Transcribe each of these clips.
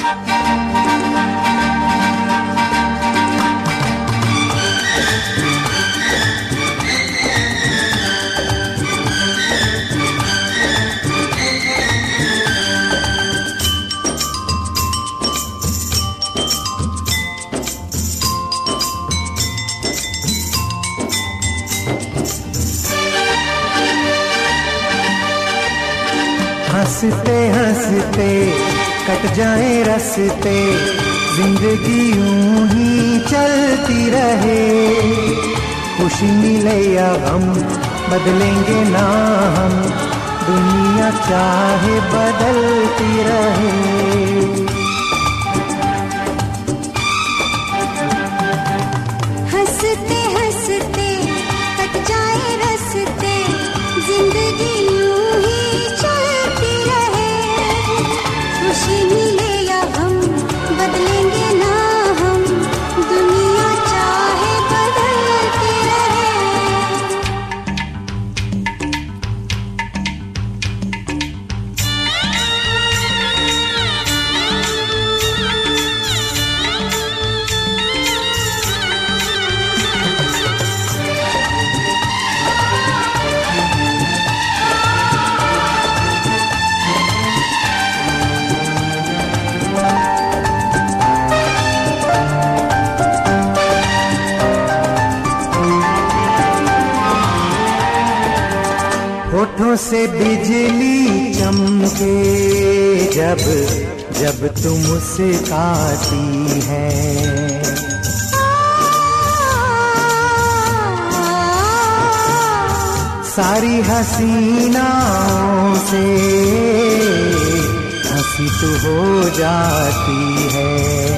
हंसते हंसते कट जाए रस्ते, जिंदगी यूं ही चलती रहे। खुशी मिले या गम बदलेंगे ना हम, दुनिया चाहे बदलती रहे। हंसते हंसते कट जाए रस्ते, जिंदगी यूं ही चलती रहे। खुशी मिले या गम बदलेंगे ना हम, दुनिया चाहे बदलती रहे। होठों से बिजली चमके जब जब तुम मुस्कुराती है। सारी हसीनाओं से हंसी तो हो जाती है।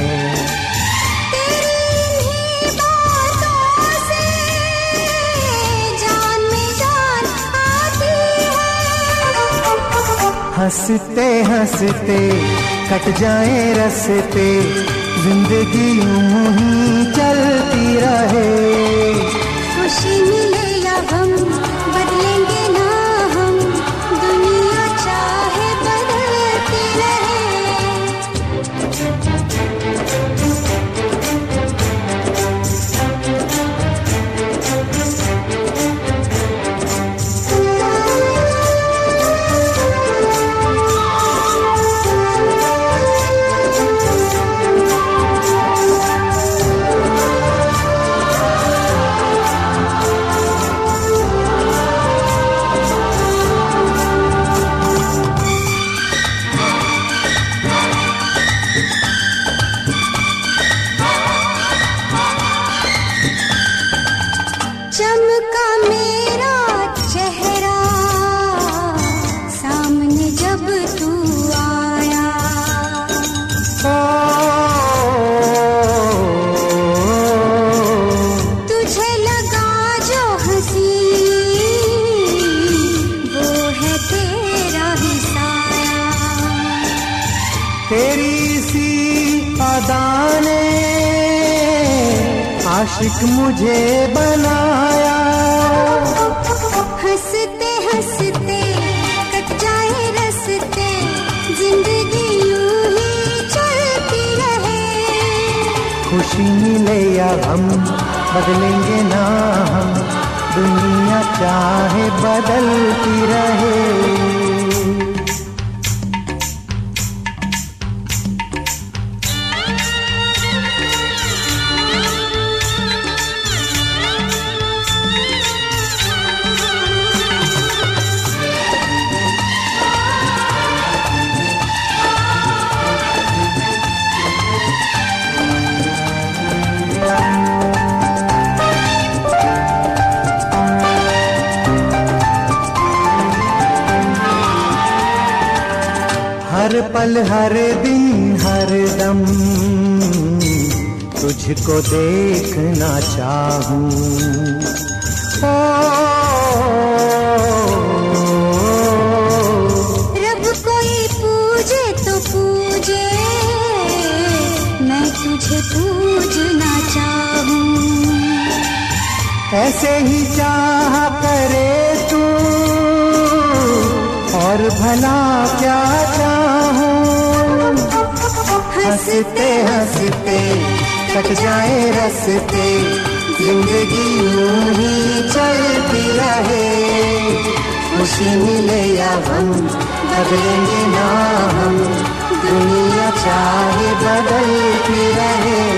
हंसते हंसते कट जाए रस्ते, जिंदगी यूं ही चलती रहे। खुशी मिले या गम बदलेंगे ना हम, दुनिया चाहे बदलती रहे। चमका मेरा चेहरा सामने जब तू आया। तुझे लगा जो हंसी वो है तेरा ही साया। तेरी सी अदा ने आशिक मुझे बनाया। हंसते हंसते कट जाए रस्ते, जिंदगी यूं ही चलती रहे। खुशी मिले या गम बदलेंगे ना हम, दुनिया चाहे बदलती रहे। हर पल हर दिन हर दम तुझको देखना चाहूं। रब कोई पूजे तो पूजे, मैं तुझे पूजना चाहूं। ऐसे ही चाह करे तू और भला क्या चाहूं। हंसते हंसते कट जाए रस्ते, जिंदगी यूं ही चलती रहे। खुशी मिले या गम बदलेंगे ना हम, दुनिया चाहे बदलती रहे।